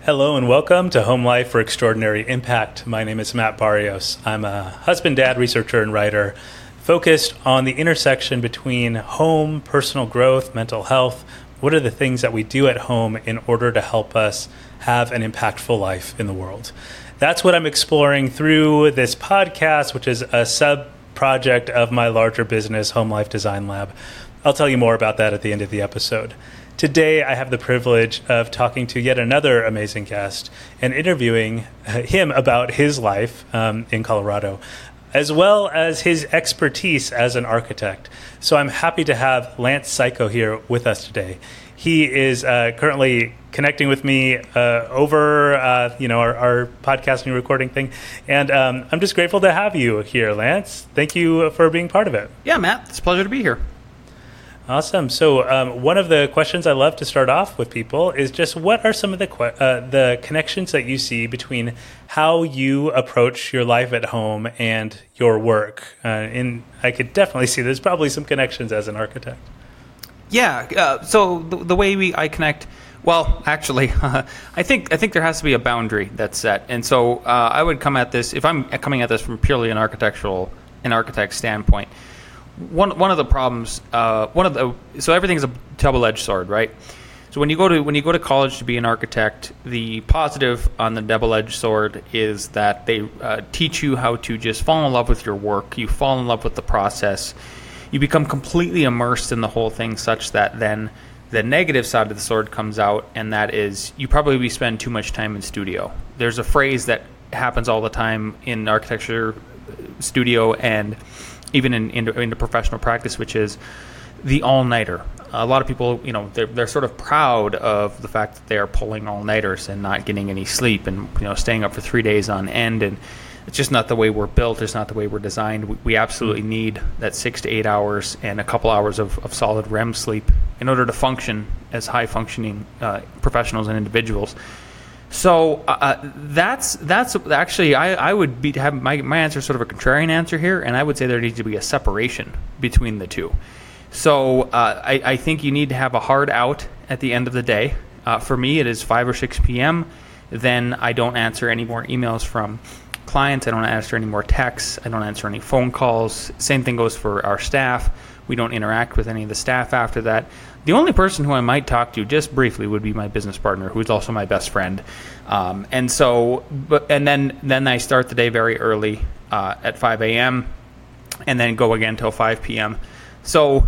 Hello and welcome to Home Life for Extraordinary Impact. My name is Matt Barrios. I'm a husband, dad, researcher, and writer focused on the intersection between home, personal growth, mental health. What are the things that we do at home in order to help us have an impactful life in the world? That's what I'm exploring through this podcast, which is a sub-project of my larger business, Home Life Design Lab. I'll tell you more about that at the end of the episode. Today, I have the privilege of talking to yet another amazing guest and interviewing him about his life in Colorado, as well as his expertise as an architect. So I'm happy to have Lance Cayko here with us today. He is currently connecting with me over our podcasting recording thing. And I'm just grateful to have you here, Lance. Thank you for being part of it. Yeah, Matt, it's a pleasure to be here. Awesome. So one of the questions I love to start off with people is just what are some of the connections that you see between how you approach your life at home and your work? And I could definitely see there's probably some connections as an architect. Yeah. So the way I connect, well, actually, I think there has to be a boundary that's set. And so I would come at this, if I'm coming at this from purely an architect standpoint. One of the problems, so everything's a double-edged sword, right? So when you go to college to be an architect, the positive on the double-edged sword is that they teach you how to just fall in love with your work. You fall in love with the process. You become completely immersed in the whole thing, such that then the negative side of the sword comes out, and that is you probably spend too much time in studio. There's a phrase that happens all the time in architecture studio and even into professional practice, which is the all-nighter. A lot of people, they're sort of proud of the fact that they are pulling all-nighters and not getting any sleep and, staying up for 3 days on end. And it's just not the way we're built. It's not the way we're designed. We absolutely need that 6 to 8 hours and a couple hours of solid REM sleep in order to function as high-functioning professionals and individuals. So that's actually I would have my answer sort of a contrarian answer here, and I would say there needs to be a separation between the two. So I think you need to have a hard out at the end of the day. For me, it is 5 or 6 p.m. Then I don't answer any more emails from clients. I don't answer any more texts. I don't answer any phone calls. Same thing goes for our staff. We don't interact with any of the staff after that. The only person who I might talk to just briefly would be my business partner, who's also my best friend. And then I start the day very early at 5 a.m. and then go again till 5 p.m. So,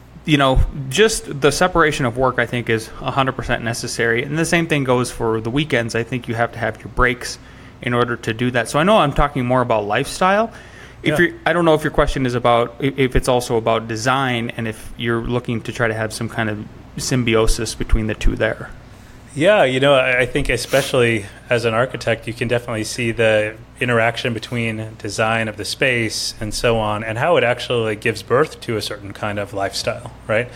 just the separation of work, I think, is 100% necessary. And the same thing goes for the weekends. I think you have to have your breaks in order to do that. So I know I'm talking more about lifestyle. I don't know if your question is about if it's also about design and if you're looking to try to have some kind of symbiosis between the two there. Yeah, I think especially as an architect, you can definitely see the interaction between design of the space and so on, and how it actually gives birth to a certain kind of lifestyle, right?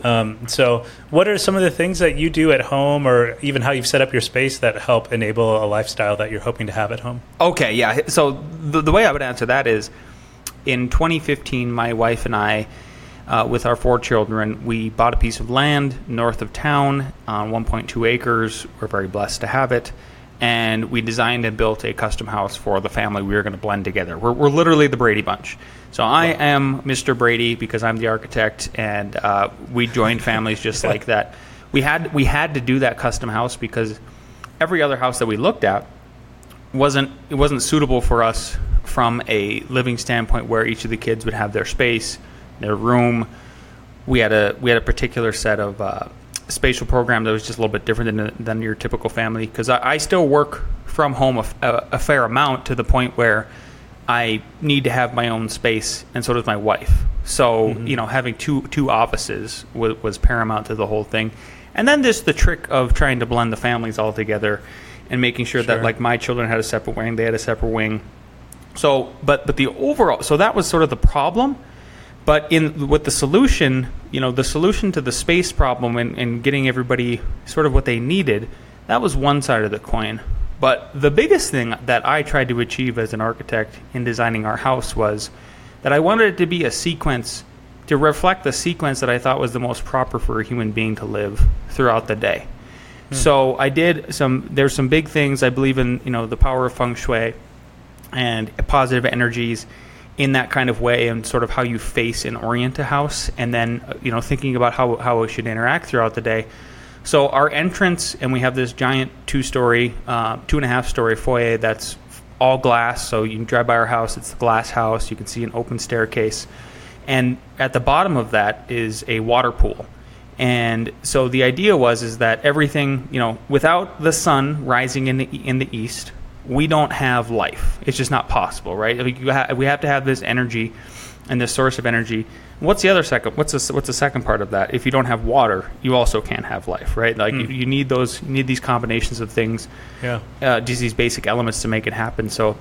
So what are some of the things that you do at home, or even how you've set up your space, that help enable a lifestyle that you're hoping to have at home? Okay, yeah. So the way I would answer that is, in 2015, my wife and I, with our 4 children, we bought a piece of land north of town on 1.2 acres. We're very blessed to have it. And we designed and built a custom house for the family we were going to blend together. We're literally the Brady Bunch. So I am Mr. Brady because I'm the architect, and we joined families just like that. We had to do that custom house because every other house that we looked at wasn't suitable for us from a living standpoint, where each of the kids would have their space, their room. We had a particular set of spatial program that was just a little bit different than your typical family, because I still work from home a fair amount, to the point where I need to have my own space, and so does my wife. So having two offices was paramount to the whole thing. And then there's the trick of trying to blend the families all together and making sure that, like, my children had a separate wing, they had a separate wing. So, but the overall, so that was sort of the problem. But with the solution, the solution to the space problem and getting everybody sort of what they needed, that was one side of the coin. But the biggest thing that I tried to achieve as an architect in designing our house was that I wanted it to be a sequence, to reflect the sequence that I thought was the most proper for a human being to live throughout the day. So I did there's some big things. I believe in, the power of feng shui and positive energies in that kind of way, and sort of how you face and orient a house, and then, thinking about how it should interact throughout the day. So our entrance, and we have this giant 2.5-story foyer that's all glass. So you can drive by our house. It's a glass house. You can see an open staircase. And at the bottom of that is a water pool. And so the idea is that everything, without the sun rising in the east, we don't have life. It's just not possible, right? We have to have this energy and this source of energy. What's the second part of that? If you don't have water, you also can't have life, right? Like you need these combinations of things, just these basic elements to make it happen. So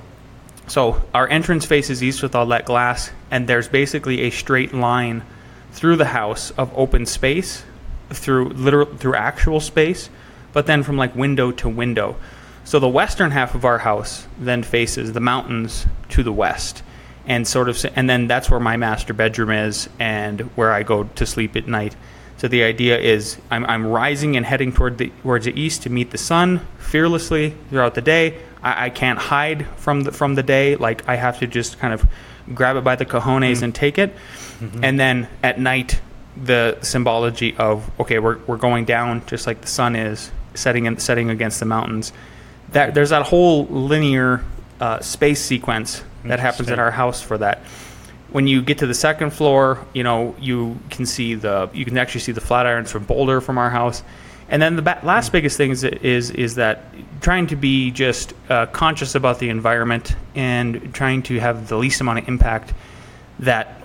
our entrance faces east with all that glass, and there's basically a straight line through the house of open space, through actual space, but then from like window to window. So the western half of our house then faces the mountains to the west, and then that's where my master bedroom is and where I go to sleep at night. So the idea is I'm rising and heading towards the east to meet the sun fearlessly throughout the day. I can't hide from the day. Like, I have to just kind of grab it by the cojones and take it. And then at night, the symbology of, okay, we're going down just like the sun is setting against the mountains. There's that whole linear space sequence that happens at our house for that. When you get to the second floor, you can actually see the Flatirons from Boulder from our house. And then the last biggest thing is that trying to be just conscious about the environment and trying to have the least amount of impact that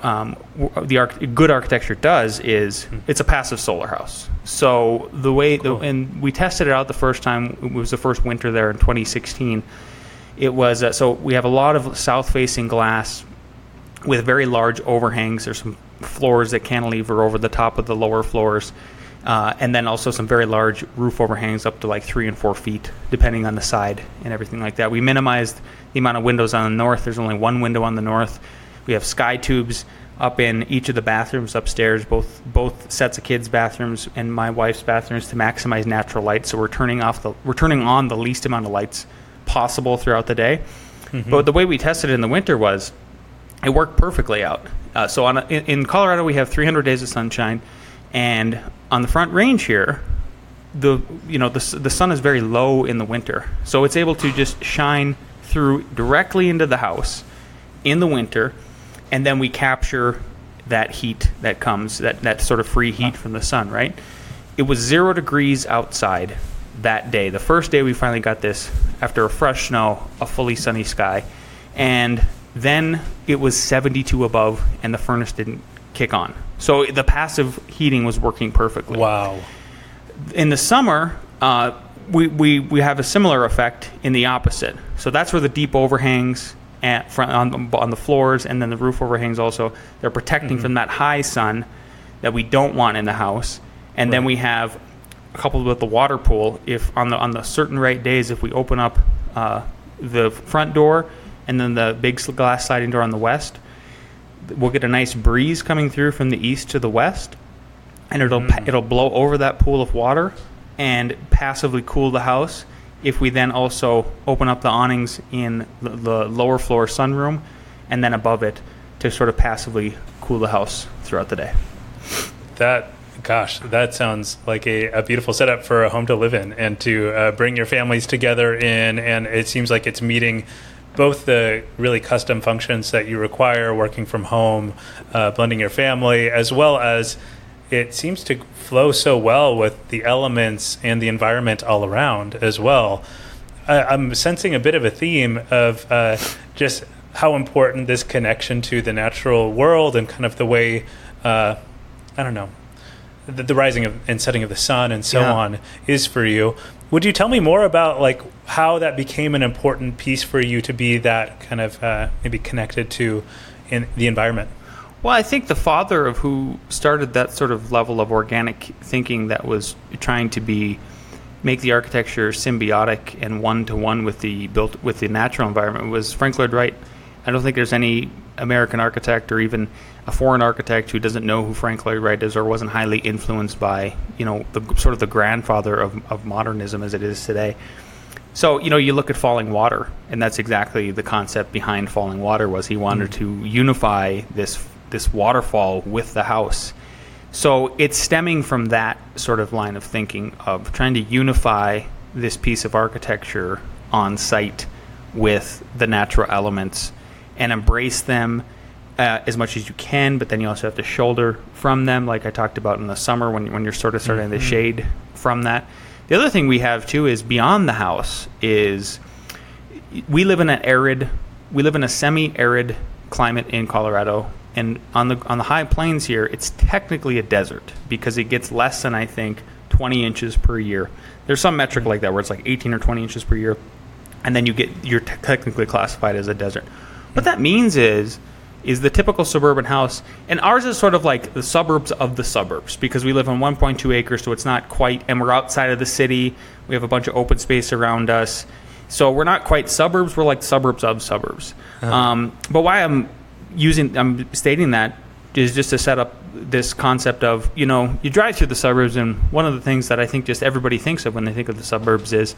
good architecture does is it's a passive solar house. So and we tested it out the first time. It was the first winter there in 2016. It was so we have a lot of south-facing glass with very large overhangs. There's some floors that cantilever over the top of the lower floors. And then also some very large roof overhangs up to like 3 and 4 feet, depending on the side and everything like that. We minimized the amount of windows on the north. There's only one window on the north. We have sky tubes up in each of the bathrooms upstairs, both sets of kids' bathrooms and my wife's bathrooms, to maximize natural light. So we're turning on the least amount of lights possible throughout the day. But the way we tested it in the winter was it worked perfectly out. So in Colorado, we have 300 days of sunshine. And on the Front Range here, the sun is very low in the winter, so it's able to just shine through directly into the house in the winter, and then we capture that heat that comes, that sort of free heat from the sun, right? It was 0 degrees outside that day. The first day we finally got this, after a fresh snow, a fully sunny sky, and then it was 72 above, and the furnace didn't kick on. So the passive heating was working perfectly. Wow. In the summer, we have a similar effect in the opposite. So that's where the deep overhangs on the floors, and then the roof overhangs also, they're protecting from that high sun that we don't want in the house. And then we have, coupled with the water pool, if on the certain right days, if we open up the front door and then the big glass sliding door on the west, we'll get a nice breeze coming through from the east to the west, and it'll blow over that pool of water and passively cool the house. If we then also open up the awnings in the lower floor sunroom, and then above it to sort of passively cool the house throughout the day. That sounds like a beautiful setup for a home to live in and to bring your families together in, and it seems like it's meeting both the really custom functions that you require working from home, blending your family, as well as it seems to flow so well with the elements and the environment all around as well. I'm sensing a bit of a theme of just how important this connection to the natural world and kind of the way, the rising and setting of the sun and so on is for you. Would you tell me more about like how that became an important piece for you to be that kind of maybe connected to in the environment? Well, I think the father of who started that sort of level of organic thinking that was trying to make the architecture symbiotic and one-to-one with the natural environment was Frank Lloyd Wright. I don't think there's any American architect or even a foreign architect who doesn't know who Frank Lloyd Wright is or wasn't highly influenced by, the sort of the grandfather of modernism as it is today. So, you look at Falling Water, and that's exactly the concept behind Falling Water. Was he wanted to unify this waterfall with the house. So it's stemming from that sort of line of thinking of trying to unify this piece of architecture on site with the natural elements and embrace them as much as you can, but then you also have to shoulder from them, like I talked about in the summer when you're sort of starting the shade from that. The other thing we have too is beyond the house is we live in a semi-arid climate in Colorado, and on the high plains here, it's technically a desert because it gets less than, I think, 20 inches per year. There's some metric like that where it's like 18 or 20 inches per year, and then you're technically classified as a desert. What that means is the typical suburban house, and ours is sort of like the suburbs of the suburbs because we live on 1.2 acres, so it's not quite, and we're outside of the city. We have a bunch of open space around us. So we're not quite suburbs, we're like suburbs of suburbs. But why I'm stating that is just to set up this concept of, you drive through the suburbs, and one of the things that I think just everybody thinks of when they think of the suburbs is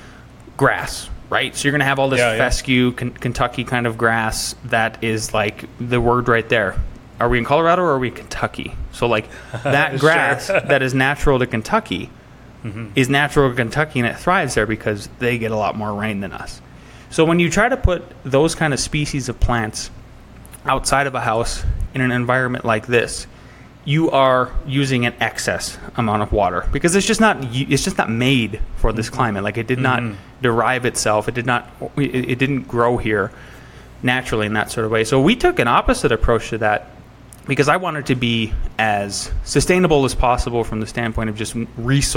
grass. Right, so you're going to have all this fescue, Kentucky kind of grass that is like the word right there. Are we in Colorado or are we in Kentucky? So like that grass that is natural to Kentucky is natural to Kentucky, and it thrives there because they get a lot more rain than us. So when you try to put those kind of species of plants outside of a house in an environment like this, you are using an excess amount of water because it's just not made for this climate. Like it did not derive itself. It didn't grow here naturally in that sort of way. So we took an opposite approach to that because I wanted to be as sustainable as possible from the standpoint of just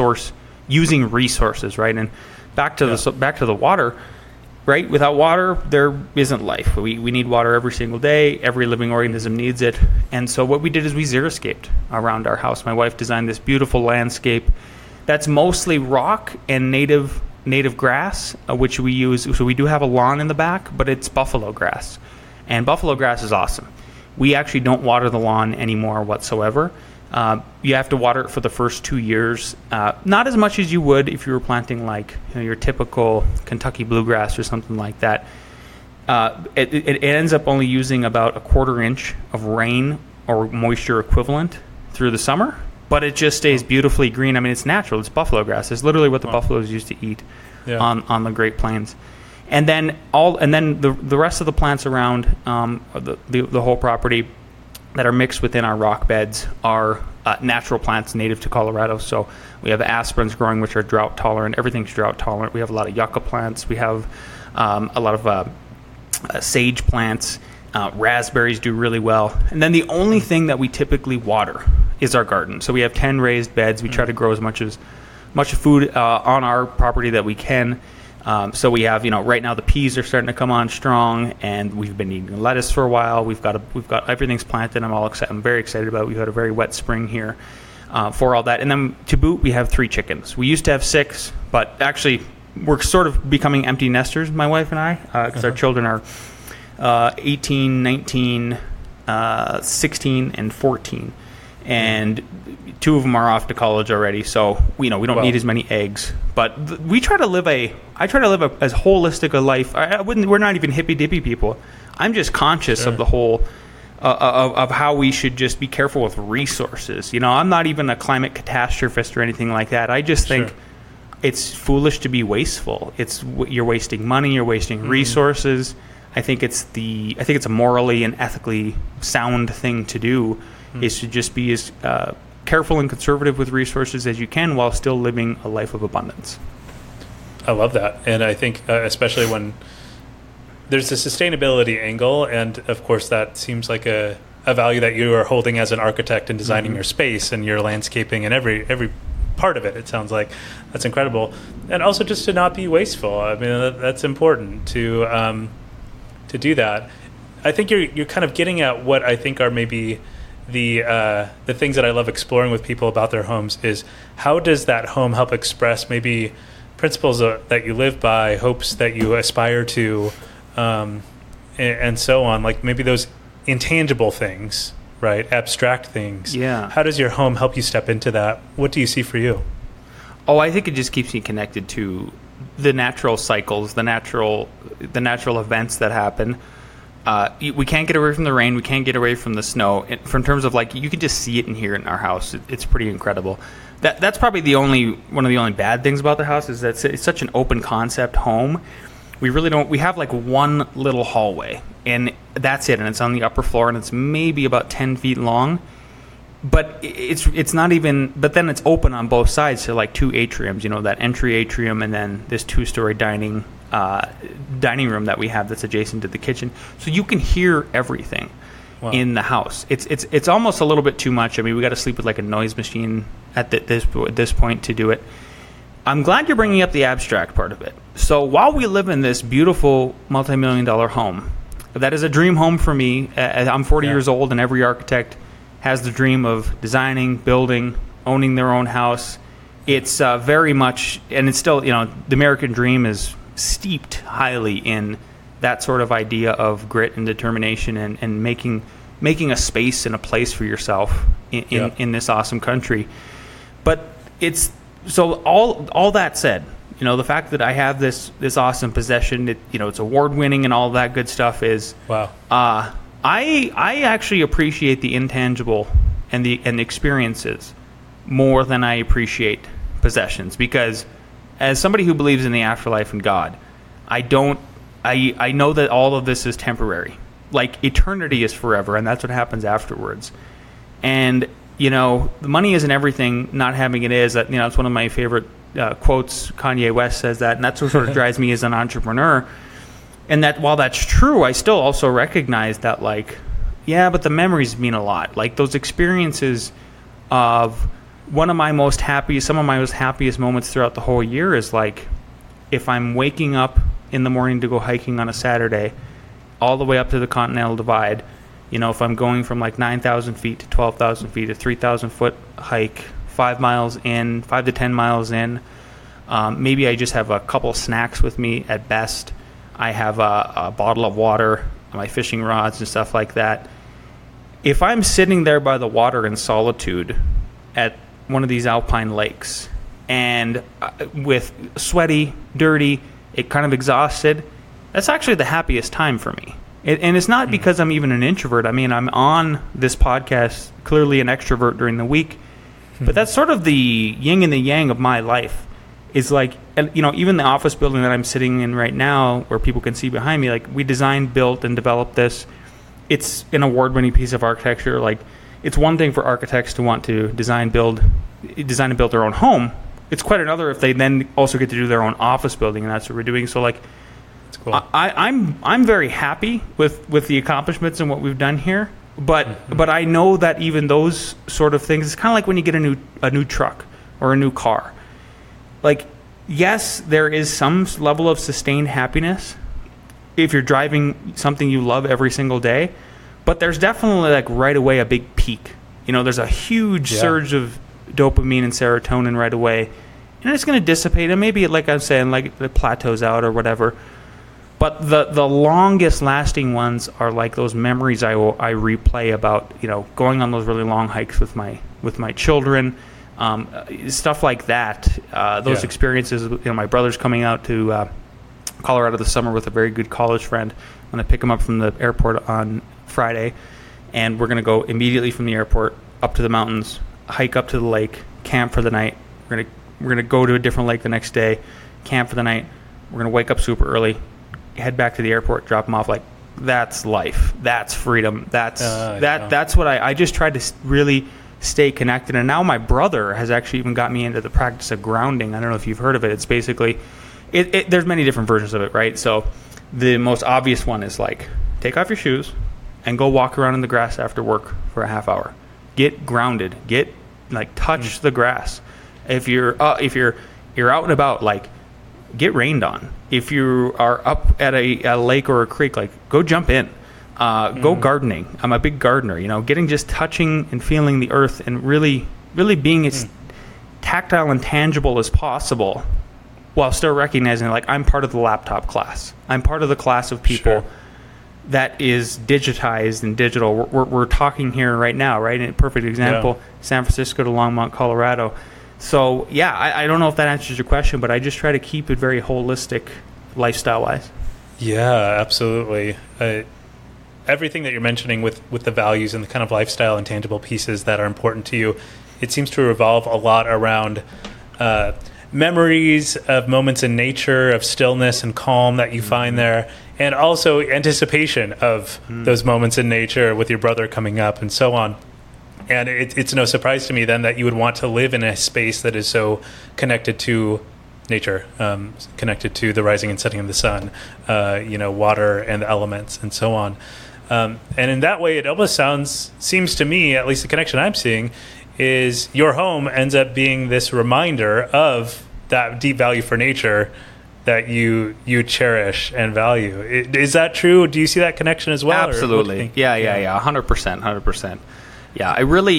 using resources, right? And back to the water. Right? Without water, there isn't life. We need water every single day. Every living organism needs it. And so what we did is we xeriscaped around our house. My wife designed this beautiful landscape that's mostly rock and native grass, which we use. So we do have a lawn in the back, but it's buffalo grass. And buffalo grass is awesome. We actually don't water the lawn anymore whatsoever. You have to water it for the first 2 years, not as much as you would if you were planting like your typical Kentucky bluegrass or something like that. It ends up only using about a quarter inch of rain or moisture equivalent through the summer, but it just stays beautifully green. I mean, it's natural. It's buffalo grass. It's literally what the buffaloes used to eat on the Great Plains. And then the rest of the plants around the whole property that are mixed within our rock beds are natural plants native to Colorado. So we have aspens growing, which are drought tolerant. Everything's drought tolerant. We have a lot of yucca plants. We have a lot of sage plants. Raspberries do really well. And then the only thing that we typically water is our garden. So we have 10 raised beds. We try to grow as much food on our property that we can. So we have, right now the peas are starting to come on strong, and we've been eating lettuce for a while. We've got everything's planted. I'm very excited about it. We've had a very wet spring here for all that. And then to boot, we have 3 chickens. We used to have 6, but actually we're sort of becoming empty nesters, my wife and I, because our children are 18, 19, 16, and 14. And 2 of them are off to college already, so we don't need as many eggs. But we try to live I try to live as holistic a life. We're not even hippy dippy people. I'm just conscious of the whole of how we should just be careful with resources. I'm not even a climate catastrophist or anything like that. I just think it's foolish to be wasteful. You're wasting money. You're wasting resources. I think it's a morally and ethically sound thing to do. Is to just be as careful and conservative with resources as you can while still living a life of abundance. I love that. And I think especially when there's a sustainability angle, and of course that seems like a value that you are holding as an architect and designing your space and your landscaping and every part of it. It sounds like that's incredible. And also just to not be wasteful. I mean, that's important to do that. I think you're kind of getting at what I think are maybe the things that I love exploring with people about their homes is how does that home help express maybe principles that you live by, hopes that you aspire to, and so on, like maybe those intangible things right? Abstract things. Yeah. How does your home help you step into that? What do you see for you? Oh, I think it just keeps me connected to the natural cycles, the natural events that happen. We can't get away from the rain. We can't get away from the snow. From terms of like, you can just see it and hear it in our house. It's pretty incredible. That's probably one of the only bad things about the house is that it's such an open concept home. We really don't. We have like one little hallway, and that's it. And it's on the upper floor, and it's maybe about 10 feet long. But it's not even. But then it's open on both sides to like two atriums. You know, that entry atrium, and then this 2-story dining room that we have that's adjacent to the kitchen. So you can hear everything in the house. It's almost a little bit too much. I mean, we got to sleep with like a noise machine at this point to do it. I'm glad you're bringing up the abstract part of it. So while we live in this beautiful multi-million-dollar home, that is a dream home for me. I'm 40 years old, and every architect has the dream of designing, building, owning their own house. It's very much, and it's still, the American dream is steeped highly in that sort of idea of grit and determination and making a space and a place for yourself in this awesome country. But it's so all that said, the fact that I have this awesome possession, it's award winning and all that good stuff is wow. I actually appreciate the intangible and the experiences more than I appreciate possessions, because as somebody who believes in the afterlife and God, I know that all of this is temporary. Like, eternity is forever, and that's what happens afterwards. And the money isn't everything. Not having it is. That it's one of my favorite quotes. Kanye West says that, and that's what sort of drives me as an entrepreneur. And that while that's true, I still also recognize that, but the memories mean a lot. Like, those experiences of some of my most happiest moments throughout the whole year is like, if I'm waking up in the morning to go hiking on a Saturday, all the way up to the Continental Divide. If I'm going from like 9,000 feet to 12,000 feet, a 3,000 foot hike, 5 to 10 miles in, maybe I just have a couple snacks with me at best. I have a bottle of water, my fishing rods and stuff like that. If I'm sitting there by the water in solitude at one of these alpine lakes and with sweaty, dirty, it kind of exhausted, that's actually the happiest time for me. And it's not because I'm even an introvert. I mean, I'm on this podcast, clearly an extrovert during the week. But that's sort of the yin and the yang of my life. Is like, even the office building that I'm sitting in right now, where people can see behind me, like, we designed, built, and developed this. It's an award-winning piece of architecture. Like, it's one thing for architects to want to design and build their own home. It's quite another if they then also get to do their own office building, and that's what we're doing. So, like, that's cool. I'm very happy with the accomplishments and what we've done here. But I know that even those sort of things, it's kind of like when you get a new truck or a new car. Like, yes, there is some level of sustained happiness if you're driving something you love every single day, but there's definitely, like, right away a big peak. There's a huge surge of dopamine and serotonin right away, and it's going to dissipate, and maybe, like I'm saying, like, it plateaus out or whatever. But the longest lasting ones are like those memories I replay about, going on those really long hikes with my children, stuff like that. Those experiences, my brother's coming out to Colorado this summer with a very good college friend. I'm going to pick him up from the airport on Friday, and we're going to go immediately from the airport up to the mountains, hike up to the lake, camp for the night. We're going to go to a different lake the next day, camp for the night. We're going to wake up super early, head back to the airport, drop them off. Like, that's life. That's freedom. That's what I just tried to really stay connected. And now my brother has actually even got me into the practice of grounding. I don't know if you've heard of it. It's basically, there's many different versions of it, right? So the most obvious one is like, take off your shoes and go walk around in the grass after work for a half hour. Get grounded. Touch the grass. If you're out and about, like, get rained on. If you are up at a lake or a creek, like, go jump in. Go gardening. I'm a big gardener. Just touching and feeling the earth and really, really being as tactile and tangible as possible, while still recognizing, like, I'm part of the laptop class. I'm part of the class of people that is digitized and digital. We're talking here right now, right? And a perfect example, San Francisco to Longmont, Colorado. So, yeah, I don't know if that answers your question, but I just try to keep it very holistic lifestyle-wise. Yeah, absolutely. Everything that you're mentioning with the values and the kind of lifestyle and tangible pieces that are important to you, it seems to revolve a lot around memories of moments in nature, of stillness and calm that you find there, and also anticipation of those moments in nature with your brother coming up and so on. And it's no surprise to me then that you would want to live in a space that is so connected to nature, connected to the rising and setting of the sun, water and the elements and so on. And in that way, it almost seems to me, at least the connection I'm seeing, is your home ends up being this reminder of that deep value for nature that you cherish and value. Is that true? Do you see that connection as well? Absolutely. Yeah. 100%. Yeah,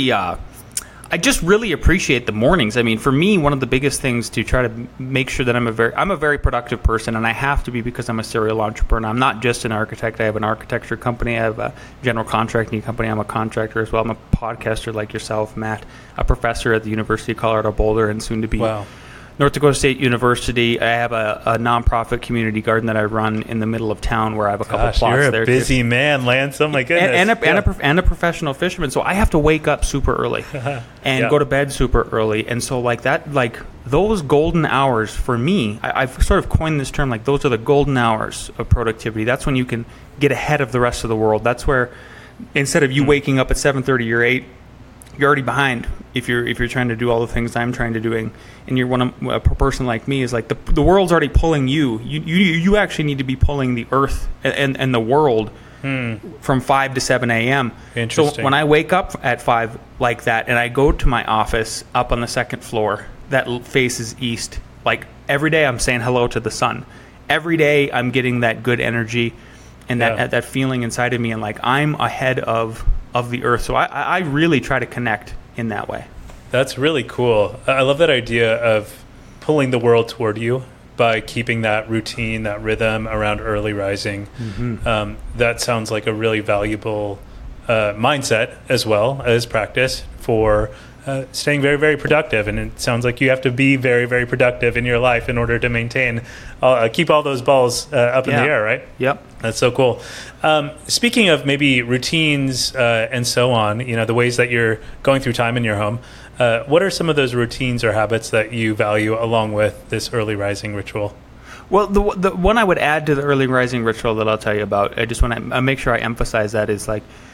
I just really appreciate the mornings. I mean, for me, one of the biggest things to try to make sure that I'm a very productive person, and I have to be because I'm a serial entrepreneur. I'm not just an architect. I have an architecture company. I have a general contracting company. I'm a contractor as well. I'm a podcaster like yourself, Matt, a professor at the University of Colorado Boulder, and soon to be North Dakota State University. I have a nonprofit community garden that I run in the middle of town where I have a couple plots there. You're a busy man, Lance. Oh my goodness. And a professional fisherman. So I have to wake up super early and go to bed super early. And so those golden hours for me, I've sort of coined this term, those are the golden hours of productivity. That's when you can get ahead of the rest of the world. That's where instead of you waking up at 7:30 or 8, you're already behind if you're trying to do all the things I'm trying to do, and you're a person like me is the world's already pulling you. You actually need to be pulling the earth and the world from 5 to 7 a.m. Interesting. So when I wake up at 5 like that and I go to my office up on the second floor that faces east, every day I'm saying hello to the sun. Every day I'm getting that good energy and that feeling inside of me, and I'm ahead of the earth. So I really try to connect in that way. That's really cool. I love that idea of pulling the world toward you by keeping that routine, that rhythm around early rising. That sounds like a really valuable mindset as well as practice for staying very, very productive. And it sounds like you have to be very, very productive in your life in order to maintain, keep all those balls up in the air, right? Yep. That's so cool. Speaking of maybe routines and so on, the ways that you're going through time in your home, what are some of those routines or habits that you value along with this early rising ritual? Well, the one I would add to the early rising ritual that I'll tell you about, I just want to make sure I emphasize that, is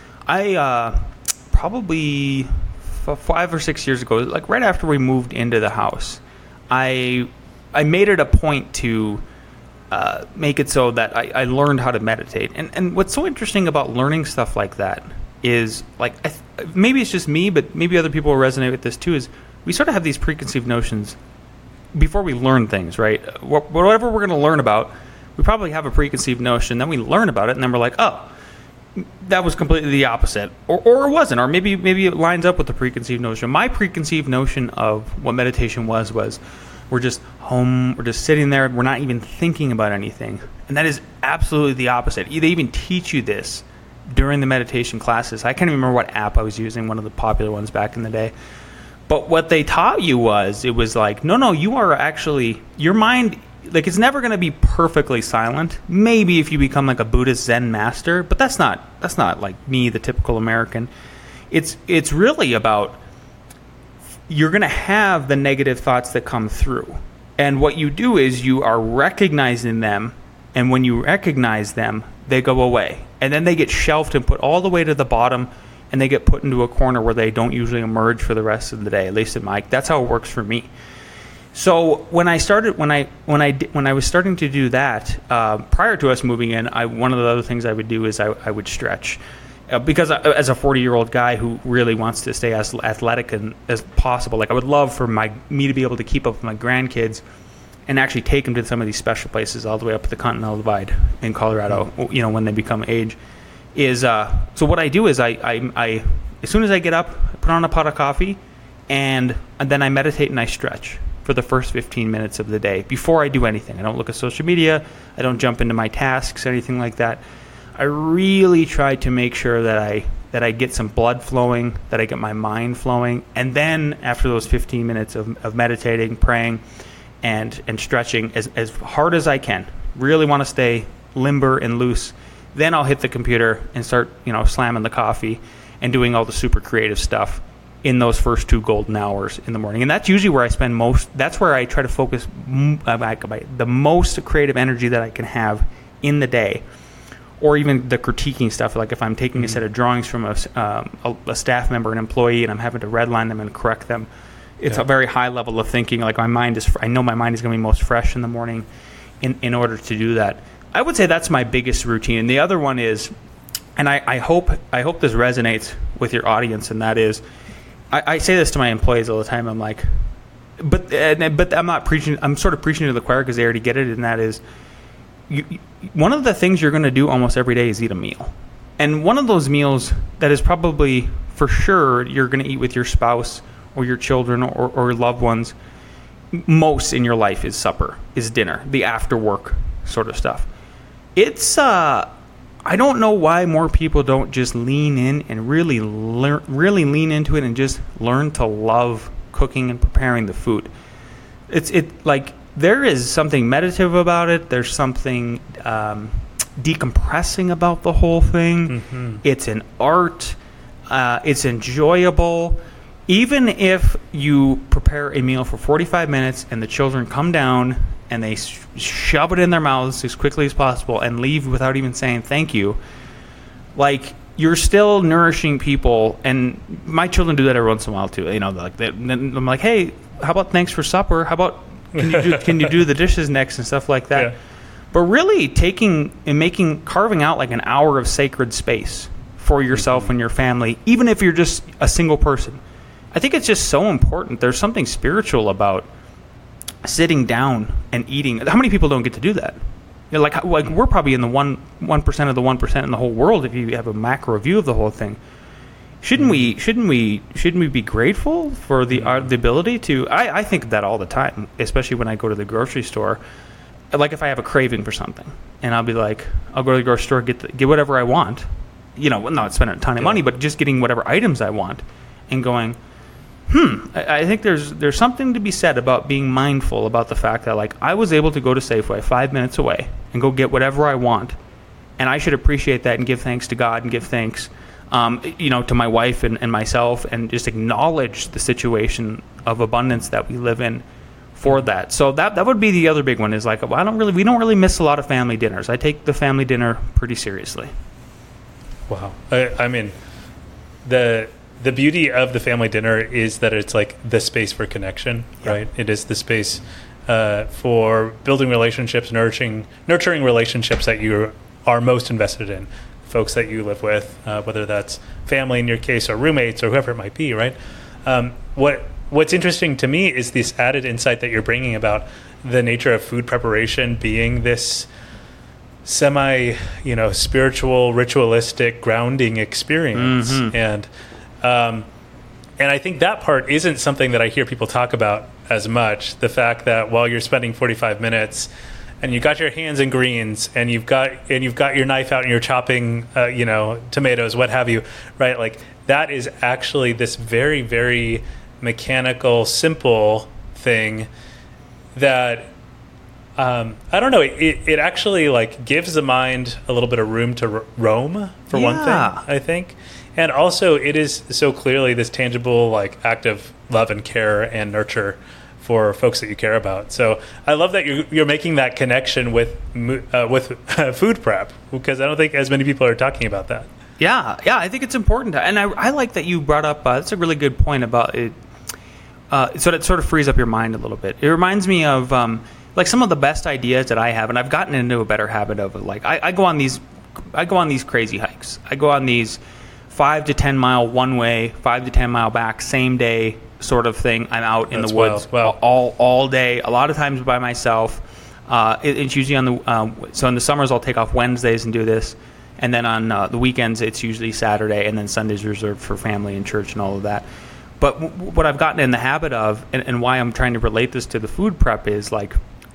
I probably 5 or 6 years ago, right after we moved into the house, I made it a point to make it so that I learned how to meditate. And what's so interesting about learning stuff like that is, maybe it's just me, but maybe other people will resonate with this too, is we sort of have these preconceived notions before we learn things, right? Whatever we're going to learn about, we probably have a preconceived notion, then we learn about it, and then we're like, oh, that was completely the opposite, or it wasn't, or maybe it lines up with the preconceived notion. My preconceived notion of what meditation was we're just home, we're just sitting there, we're not even thinking about anything, and that is absolutely the opposite. They even teach you this during the meditation classes. I can't even remember what app I was using, one of the popular ones back in the day. But what they taught you was no, you are actually, your mind, it's never going to be perfectly silent. Maybe if you become a Buddhist Zen master, but that's not like me, the typical American. It's really about, you're going to have the negative thoughts that come through. And what you do is you are recognizing them, and when you recognize them, they go away. And then they get shelved and put all the way to the bottom, and they get put into a corner where they don't usually emerge for the rest of the day. At least that's how it works for me. So when I was starting to do that, prior to us moving in, one of the other things I would do is I would stretch. Because as a 40-year-old guy who really wants to stay as athletic as possible, I would love for me to be able to keep up with my grandkids and actually take them to some of these special places all the way up to the Continental Divide in Colorado, when they become age. So what I do is I as soon as I get up, I put on a pot of coffee, and then I meditate and I stretch for the first 15 minutes of the day before I do anything. I don't look at social media. I don't jump into my tasks, anything like that. I really try to make sure that I get some blood flowing, that I get my mind flowing, and then after those 15 minutes of meditating, praying, and stretching as hard as I can, really want to stay limber and loose, then I'll hit the computer and start, slamming the coffee and doing all the super creative stuff in those first 2 golden hours in the morning. And that's usually where I spend that's where I try to focus the most creative energy that I can have in the day. Or even the critiquing stuff, like if I'm taking a set of drawings from a staff member, an employee, and I'm having to redline them and correct them, it's a very high level of thinking. Like I know my mind is going to be most fresh in the morning in order to do that. I would say that's my biggest routine. And the other one is, and I hope this resonates with your audience, and that is, I say this to my employees all the time. I'm like, but I'm not preaching. I'm sort of preaching to the choir because they already get it, and that is, one of the things you're going to do almost every day is eat a meal. And one of those meals that is probably for sure you're going to eat with your spouse or your children or loved ones most in your life is supper, is dinner, the after work sort of stuff. It's I don't know why more people don't just lean in and really lean into it and just learn to love cooking and preparing the food. It's like there is something meditative about it. There's something decompressing about the whole thing. Mm-hmm. It's an art. It's enjoyable. Even if you prepare a meal for 45 minutes and the children come down and they shove it in their mouths as quickly as possible and leave without even saying thank you, like, you're still nourishing people. And my children do that every once in a while too. I'm like, hey, how about thanks for supper? How about can you do the dishes next and stuff like that? Yeah. But really carving out like an hour of sacred space for yourself and your family, even if you're just a single person. I think it's just so important. There's something spiritual about sitting down and eating. How many people don't get to do that? Like we're probably in the 1% of the 1% in the whole world if you have a macro view of the whole thing. Shouldn't we be grateful for the ability to? I think of that all the time, especially when I go to the grocery store. Like if I have a craving for something, and I'll be like, I'll go to the grocery store, get whatever I want. Not spending a ton of money, but just getting whatever items I want, and going, I think there's something to be said about being mindful about the fact that, like, I was able to go to Safeway 5 minutes away and go get whatever I want, and I should appreciate that and give thanks to God and give thanks, to my wife and myself, and just acknowledge the situation of abundance that we live in for that. So that would be the other big one, is like, we don't really miss a lot of family dinners. I take the family dinner pretty seriously. Wow. I mean, the beauty of the family dinner is that it's like the space for connection, right? It is the space for building relationships, nurturing relationships that you are most invested in, folks that you live with, whether that's family in your case or roommates or whoever it might be, right? What's interesting to me is this added insight that you're bringing about the nature of food preparation being this spiritual, ritualistic grounding experience. Mm-hmm. And I think that part isn't something that I hear people talk about as much. The fact that while you're spending 45 minutes and you got your hands in greens and you've got your knife out and you're chopping, tomatoes, what have you, right? Like that is actually this very, very mechanical, simple thing that I don't know. It actually like gives the mind a little bit of room to roam for one thing, I think. And also, it is so clearly this tangible like act of love and care and nurture for folks that you care about. So I love that you're making that connection with food prep, because I don't think as many people are talking about that. Yeah, I think it's important. And I like that you brought up, that's a really good point about it. So that sort of frees up your mind a little bit. It reminds me of like some of the best ideas that I have, and I've gotten into a better habit of it. Like I go on these crazy hikes. I go on these 5 to 10 mile one way, 5 to 10 mile back, same day sort of thing. I'm out in the woods all day, a lot of times by myself. It's usually on the so in the summers I'll take off Wednesdays and do this, and then on the weekends it's usually Saturday, and then Sunday's reserved for family and church and all of that. But what I've gotten in the habit of, and why I'm trying to relate this to the food prep, is like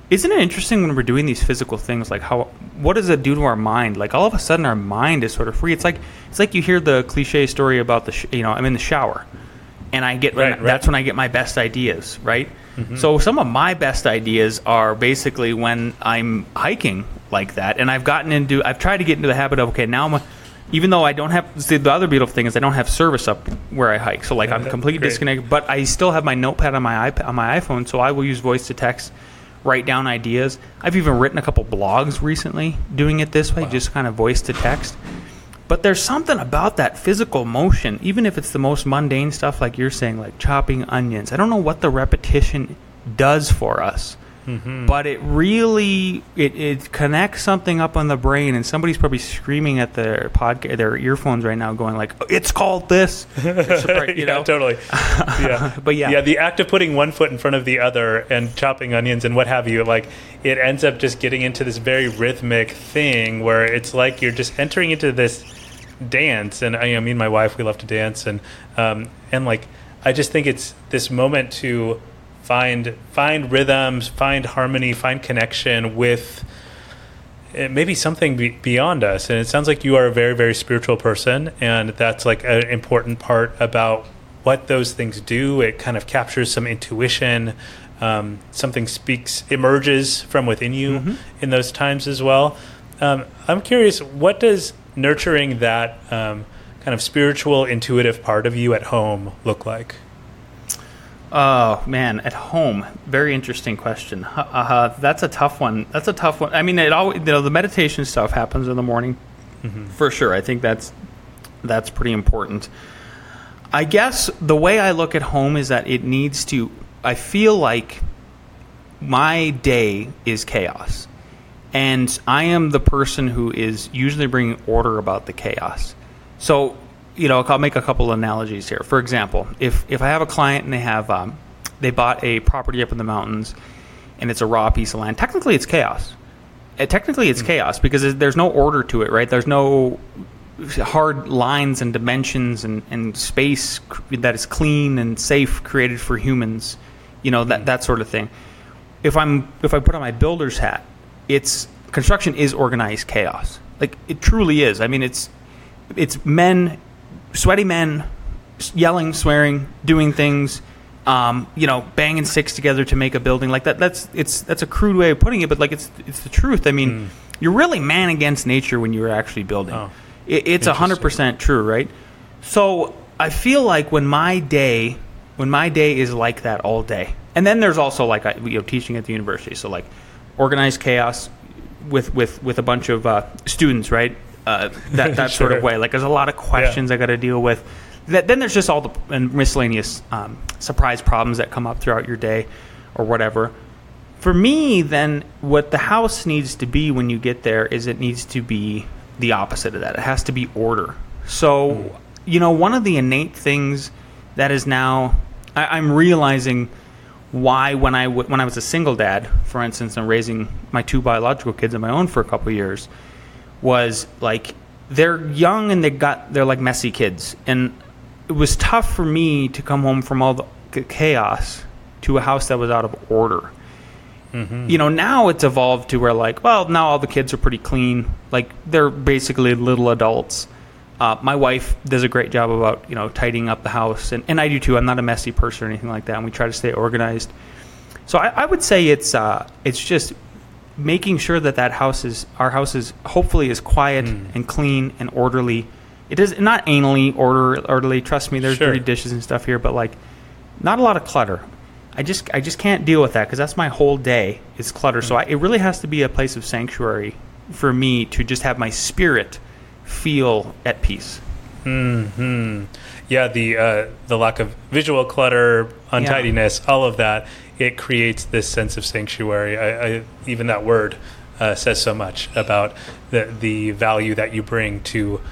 Isn't it interesting when we're doing these physical things, like what does it do to our mind? Like all of a sudden our mind is sort of free. It's like you hear the cliche story about I'm in the shower and that's when I get my best ideas, right? Mm-hmm. So some of my best ideas are basically when I'm hiking like that, and I've tried to get into the habit of, okay, now even though I don't have, see, the other beautiful thing is I don't have service up where I hike. So like I'm completely disconnected, but I still have my notepad on my iPhone, so I will use voice to text, write down ideas. I've even written a couple blogs recently doing it this way, just kind of voice to text. But there's something about that physical motion, even if it's the most mundane stuff like you're saying, like chopping onions. I don't know what the repetition does for us, but it really it connects something up on the brain, and somebody's probably screaming at their earphones right now, going like, "It's called this." Yeah, totally. Yeah, but yeah, the act of putting one foot in front of the other and chopping onions and what have you, like it ends up just getting into this very rhythmic thing where it's like you're just entering into this dance. And me and my wife, we love to dance, and like I just think it's this moment to find rhythms, find harmony, find connection with maybe something beyond us. And it sounds like you are a very, very spiritual person, and that's like an important part about what those things do. It kind of captures some intuition. Something emerges from within you in those times as well. I'm curious, what does nurturing that kind of spiritual, intuitive part of you at home look like? Oh, man, at home. Very interesting question. That's a tough one. I mean, it always, the meditation stuff happens in the morning, for sure. I think that's pretty important. I guess the way I look at home is that I feel like my day is chaos. And I am the person who is usually bringing order about the chaos. So, I'll make a couple analogies here. For example, if I have a client and they bought a property up in the mountains and it's a raw piece of land, technically it's chaos. It's chaos because there's no order to it, right? There's no hard lines and dimensions and space that is clean and safe created for humans, that sort of thing. If I put on my builder's hat, construction is organized chaos. Like it truly is. I mean, it's sweaty men yelling, swearing, doing things, banging sticks together to make a building like that. That's a crude way of putting it, but like it's the truth. I mean, you're really man against nature when you're actually building. Oh, it's 100% true, right? So I feel like when my day is like that all day, and then there's also like teaching at the university, so like organized chaos with a bunch of students, right? That sure. Sort of way. Like there's a lot of questions I got to deal with. Then there's just all the miscellaneous surprise problems that come up throughout your day or whatever. For me, then, what the house needs to be when you get there is it needs to be the opposite of that. It has to be order. So, one of the innate things that is now, I'm realizing why when I was a single dad, for instance, and raising my 2 biological kids on my own for a couple of years, was like they're young and they're like messy kids, and it was tough for me to come home from all the chaos to a house that was out of order. Now it's evolved to where now all the kids are pretty clean, like they're basically little adults. My wife does a great job about tidying up the house, and I do too. I'm not a messy person or anything like that, and we try to stay organized. So I would say it's just making sure that our house is hopefully is quiet and clean and orderly. It is not anally orderly. Trust me, there's dirty dishes and stuff here, but like not a lot of clutter. I just can't deal with that because that's my whole day is clutter. So it really has to be a place of sanctuary for me to just have my spirit feel at peace. Yeah, the lack of visual clutter, untidiness, all of that, it creates this sense of sanctuary. I even that word says so much about the value that you bring to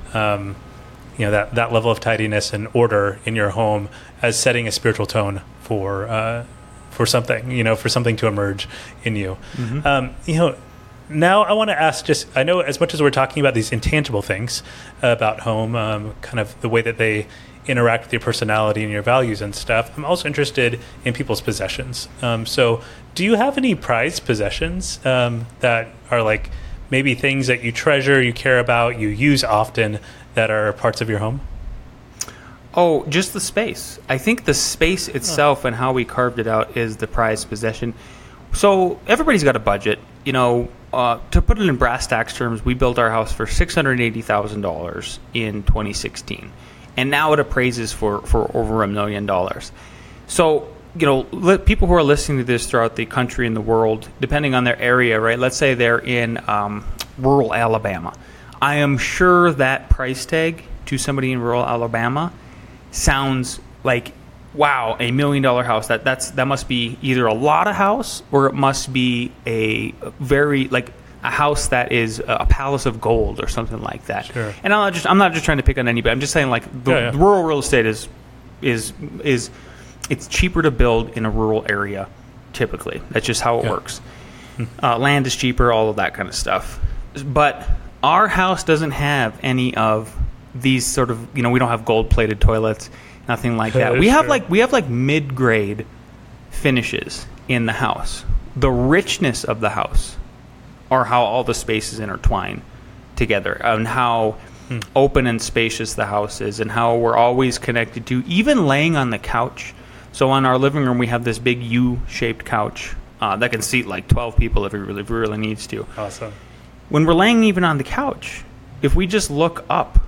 that level of tidiness and order in your home as setting a spiritual tone for something, for something to emerge in you. Now I want to ask, I know as much as we're talking about these intangible things about home, kind of the way that they interact with your personality and your values and stuff. I'm also interested in people's possessions. So do you have any prized possessions that are like maybe things that you treasure, you care about, you use often that are parts of your home? Oh, just the space. I think the space itself and how we carved it out is the prized possession. So everybody's got a budget. To put it in brass tacks terms, we built our house for $680,000 in 2016. And now it appraises for over $1 million. So, people who are listening to this throughout the country and the world, depending on their area, right? Let's say they're in rural Alabama. I am sure that price tag to somebody in rural Alabama sounds like, wow, $1 million house. That must be either a lot of house or it must be a very a house that is a palace of gold or something like that. Sure. And I'm not just trying to pick on anybody. I'm just saying the rural real estate is it's cheaper to build in a rural area typically. That's just how it works. Land is cheaper, all of that kind of stuff. But our house doesn't have any of these sort of, we don't have gold-plated toilets, nothing like that. We have mid-grade finishes in the house. The richness of the house are how all the spaces intertwine together, and how open and spacious the house is, and how we're always connected to, even laying on the couch. So on our living room, we have this big U-shaped couch that can seat like 12 people if it really needs to. Awesome. When we're laying even on the couch, if we just look up,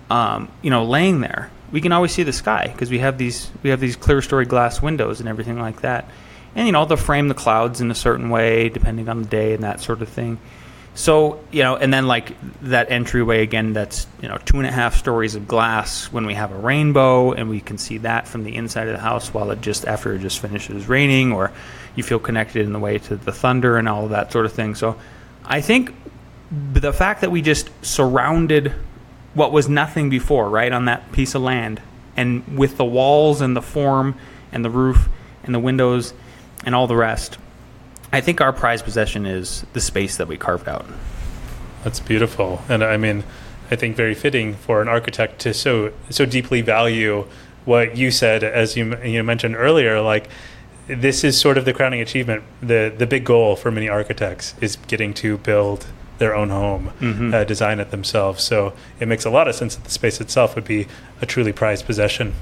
laying there, we can always see the sky because we have these clear story glass windows and everything like that. And, they'll frame the clouds in a certain way depending on the day and that sort of thing. So, and then that entryway again, that's, 2.5 stories of glass when we have a rainbow, and we can see that from the inside of the house after it just finishes raining, or you feel connected in the way to the thunder and all of that sort of thing. So I think the fact that we just surrounded what was nothing before, right, on that piece of land, and with the walls and the form and the roof and the windows and all the rest, I think our prized possession is the space that we carved out. That's beautiful. And I think very fitting for an architect to so deeply value what you said, as you mentioned earlier, this is sort of the crowning achievement. The big goal for many architects is getting to build their own home, design it themselves. So it makes a lot of sense that the space itself would be a truly prized possession.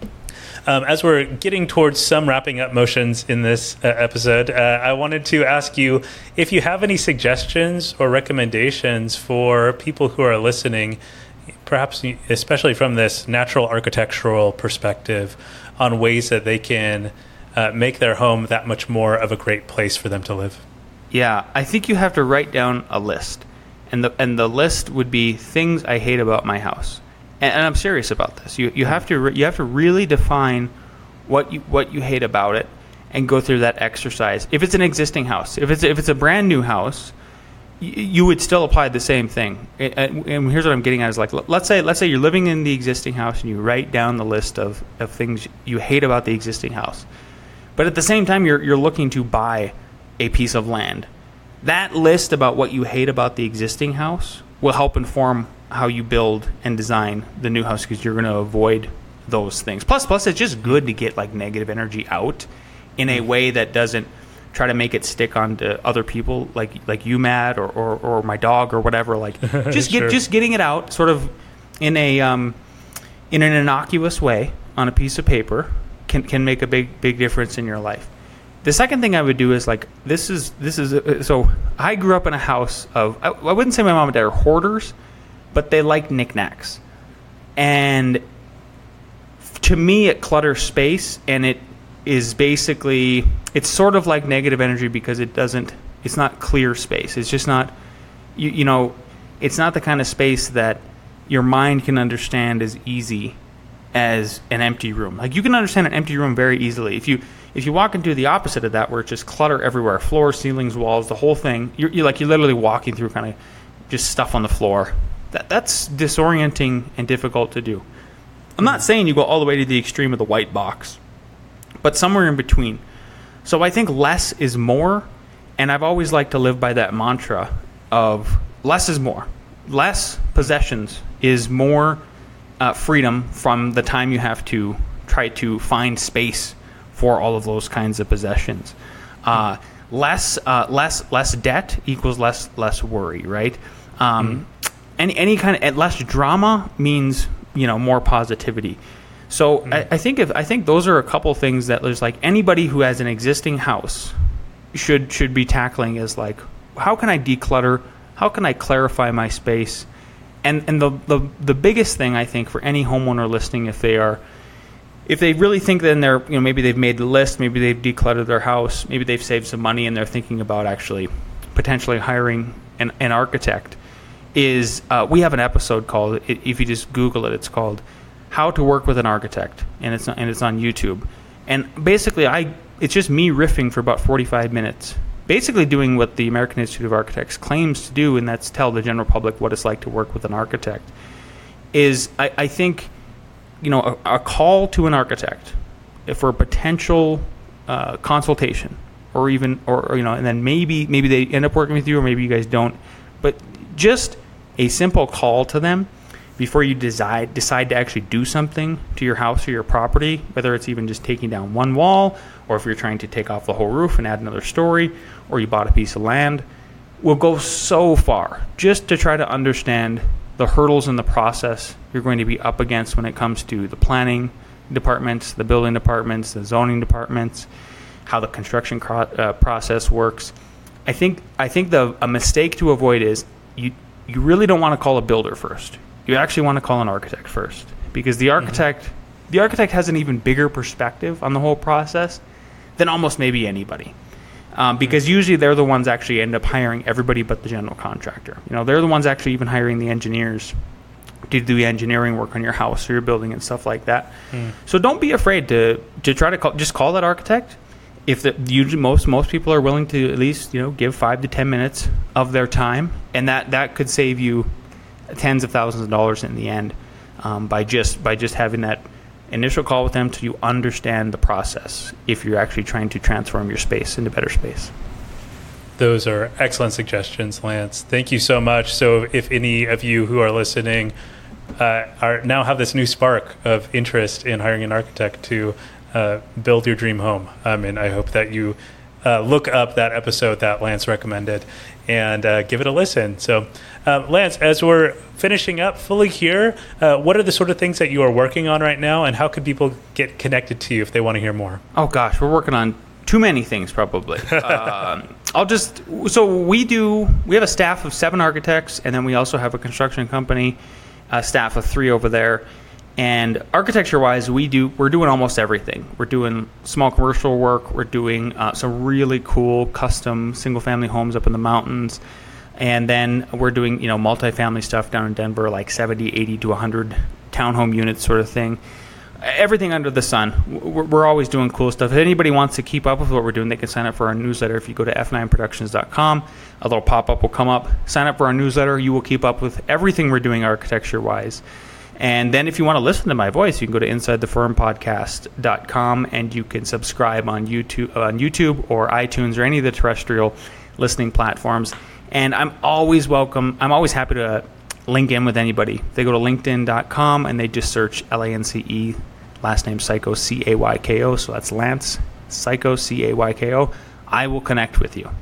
As we're getting towards some wrapping up motions in this episode, I wanted to ask you if you have any suggestions or recommendations for people who are listening, perhaps especially from this natural architectural perspective, on ways that they can make their home that much more of a great place for them to live. Yeah, I think you have to write down a list, and the list would be things I hate about my house. And I'm serious about this. You have to really define what you hate about it, and go through that exercise. If it's an existing house, if it's a brand new house, you would still apply the same thing. And here's what I'm getting at is let's say you're living in the existing house and you write down the list of things you hate about the existing house, but at the same time you're looking to buy a piece of land. That list about what you hate about the existing house will help inform how you build and design the new house, because you're going to avoid those things. Plus, it's just good to get negative energy out in a way that doesn't try to make it stick onto other people, like you, Matt, or my dog or whatever. Just getting it out, sort of in an innocuous way on a piece of paper, can make a big difference in your life. The second thing I would do is so I grew up in a house of, I wouldn't say my mom and dad are hoarders, but they like knickknacks. And to me, it clutters space, and it is basically, it's sort of like negative energy because it's not clear space. It's just not, it's not the kind of space that your mind can understand as easy as an empty room. You can understand an empty room very easily. If you walk into the opposite of that, where it's just clutter everywhere, floors, ceilings, walls, the whole thing, you're literally walking through kind of just stuff on the floor. That's disorienting and difficult to do. I'm not saying you go all the way to the extreme of the white box, but somewhere in between. So I think less is more, and I've always liked to live by that mantra of less is more. Less possessions is more freedom from the time you have to try to find space for all of those kinds of possessions. Less debt equals less worry, right? Any kind of less drama means more positivity. So I think those are a couple things that there's like anybody who has an existing house should be tackling is like, how can I declutter? How can I clarify my space? And the biggest thing I think for any homeowner listening, if they really think that they're, maybe they've made the list, maybe they've decluttered their house, maybe they've saved some money and they're thinking about actually potentially hiring an architect, is we have an episode called, if you just Google it, it's called How to Work with an Architect, and it's on YouTube. And basically it's just me riffing for about 45 minutes, basically doing what the American Institute of Architects claims to do, and that's tell the general public what it's like to work with an architect. I think a call to an architect for a potential consultation, or and then maybe they end up working with you, or maybe you guys don't, but just a simple call to them before you decide to actually do something to your house or your property, whether it's even just taking down one wall, or if you're trying to take off the whole roof and add another story, or you bought a piece of land, will go so far just to try to understand the hurdles in the process you're going to be up against when it comes to the planning departments, the building departments, the zoning departments, how the construction process works. I think a mistake to avoid is you really don't want to call a builder first. You actually want to call an architect first, because the architect has an even bigger perspective on the whole process than almost maybe anybody. Because usually they're the ones actually end up hiring everybody but the general contractor. They're the ones actually even hiring the engineers to do the engineering work on your house or your building and stuff like that. So don't be afraid to try to call that architect. If usually most people are willing to at least give 5 to 10 minutes of their time, and that could save you tens of thousands of dollars in the end, by just having that initial call with them till you understand the process if you're actually trying to transform your space into better space. Those are excellent suggestions, Lance. Thank you so much. So if any of you who are listening now have this new spark of interest in hiring an architect to build your dream home, and I hope that you look up that episode that Lance recommended and give it a listen. So Lance, as we're finishing up fully here, what are the sort of things that you are working on right now, and how could people get connected to you if they want to hear more? Oh gosh, we're working on too many things probably. We have a staff of 7 architects, and then we also have a construction company, a staff of 3 over there. And architecture-wise, we're doing almost everything. We're doing small commercial work. We're doing some really cool custom single-family homes up in the mountains. And then we're doing, multifamily stuff down in Denver, like 70, 80 to 100 townhome units sort of thing. Everything under the sun. We're always doing cool stuff. If anybody wants to keep up with what we're doing, they can sign up for our newsletter. If you go to f9productions.com, a little pop-up will come up. Sign up for our newsletter. You will keep up with everything we're doing architecture-wise. And then if you want to listen to my voice, you can go to InsideTheFirmPodcast.com, and you can subscribe on YouTube or iTunes or any of the terrestrial listening platforms. And I'm always happy to link in with anybody. They go to LinkedIn.com and they just search LANCE, last name Cyko, C-A-Y-K-O. So that's Lance Cyko, C-A-Y-K-O. I will connect with you.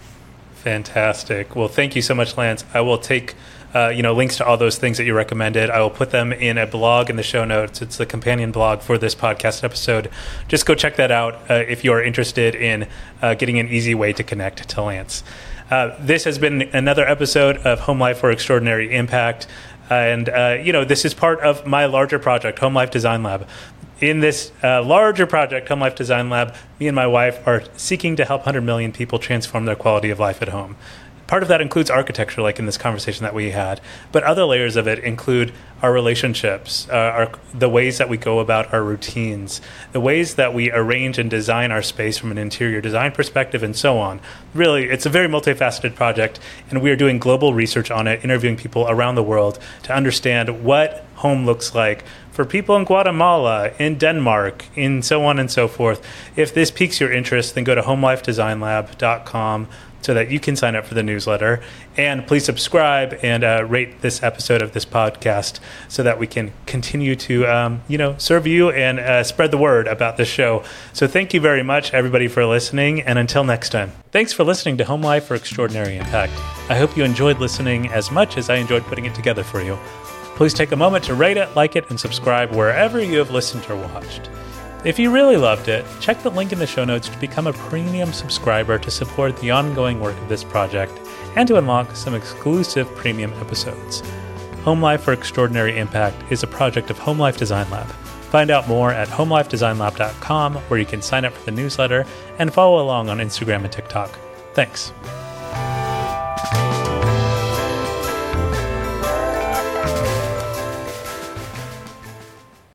Fantastic. Well, thank you so much, Lance. I will take links to all those things that you recommended. I will put them in a blog in the show notes. It's the companion blog for this podcast episode. Just go check that out if you are interested in getting an easy way to connect to Lance. This has been another episode of Home Life for Extraordinary Impact. And, this is part of my larger project, Home Life Design Lab. In this larger project, Home Life Design Lab, me and my wife are seeking to help 100 million people transform their quality of life at home. Part of that includes architecture, like in this conversation that we had. But other layers of it include our relationships, the ways that we go about our routines, the ways that we arrange and design our space from an interior design perspective, and so on. Really, it's a very multifaceted project, and we are doing global research on it, interviewing people around the world to understand what home looks like for people in Guatemala, in Denmark, in so on and so forth. If this piques your interest, then go to homelifedesignlab.com so that you can sign up for the newsletter. And please subscribe and rate this episode of this podcast so that we can continue to, serve you and spread the word about this show. So thank you very much, everybody, for listening. And until next time, thanks for listening to Home Life for Extraordinary Impact. I hope you enjoyed listening as much as I enjoyed putting it together for you. Please take a moment to rate it, like it, and subscribe wherever you have listened or watched. If you really loved it, check the link in the show notes to become a premium subscriber to support the ongoing work of this project and to unlock some exclusive premium episodes. Home Life for Extraordinary Impact is a project of Home Life Design Lab. Find out more at homelifedesignlab.com, where you can sign up for the newsletter and follow along on Instagram and TikTok. Thanks.